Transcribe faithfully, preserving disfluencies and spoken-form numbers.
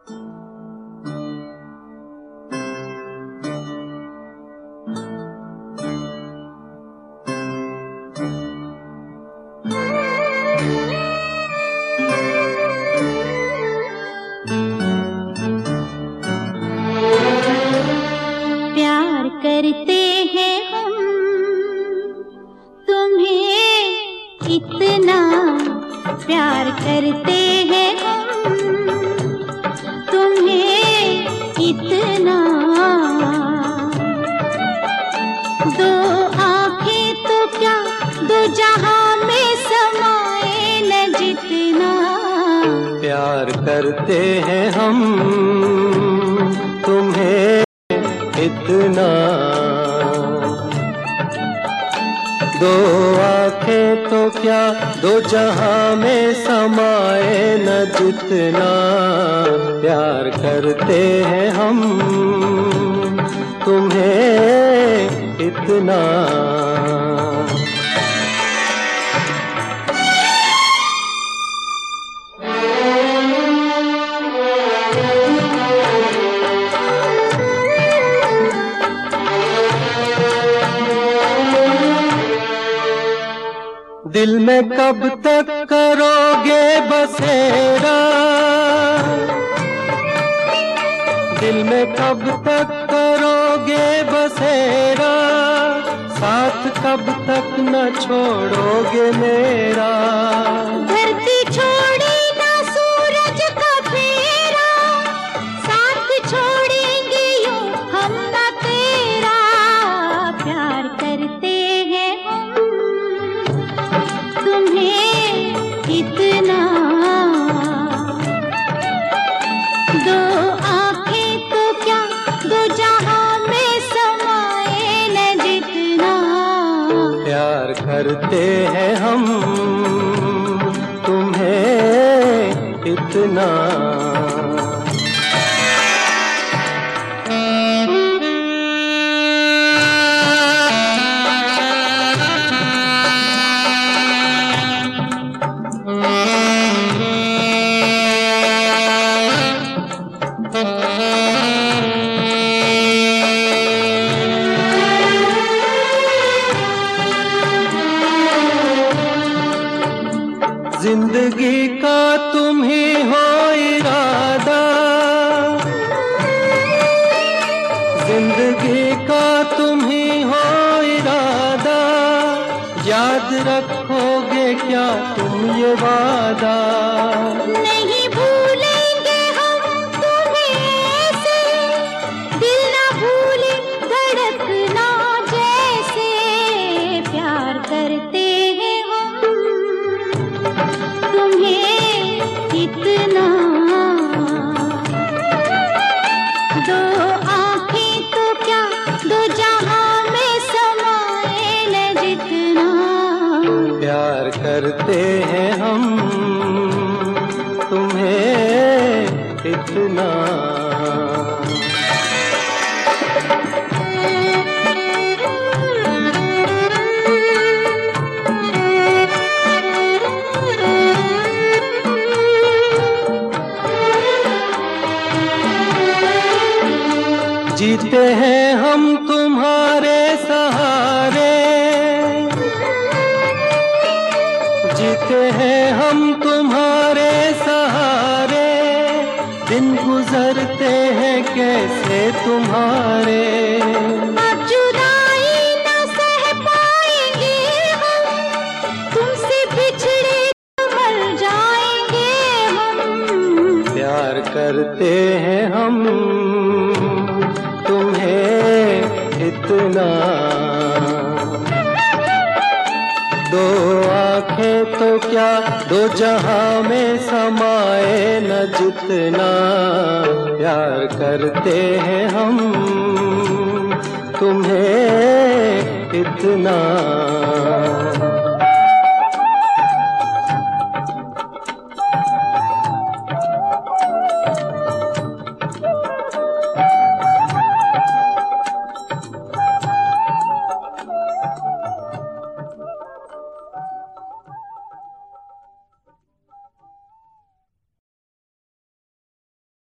प्यार करते हैं हम तुम्हें इतना, प्यार करते हैं हम तुम्हें इतना। दो आंखें तो क्या दो जहां में समाए न जितना। प्यार करते हैं हम तुम्हें इतना। दो आंखें तो क्या दो जहां में समाए न जितना। प्यार करते हैं हम तुम्हें इतना। दिल में कब तक करोगे बसेरा, दिल में कब तक करोगे बसेरा। साथ कब तक न छोड़ोगे मेरा। धरती छोड़े ना सूरज का फेरा, साथ छोड़ेंगे यूं हम ना तेरा। प्यार करते हैं हम तुम्हें इतना। दो आंखें तो क्या दो जहां में समाए न जितना। प्यार करते हैं हम तुम्हें इतना। जिंदगी का तुम ही हो इरादा, जिंदगी का तुम ही हो इरादा। याद रखोगे क्या तुम ये वादा। नहीं भूलेंगे हम तुम्हें ऐसे, दिल ना भूले धड़कना जैसे। प्यार करते हैं हम तुम्हें इतना। दो आंखें तो क्या दो जहां में समाए न जितना। प्यार करते हैं हम तुम्हें इतना। जीते हैं हम तुम्हारे सहारे, जीते हैं हम तुम्हारे सहारे। दिन गुजरते हैं कैसे तुम्हारे। अब जुदाई न सह पाएंगे हम, तुमसे बिछड़े मर जाएंगे हम। प्यार करते हैं हम तुम्हें इतना। दो आंखें तो क्या दो जहां में समाए न जितना। प्यार करते हैं हम तुम्हें इतना।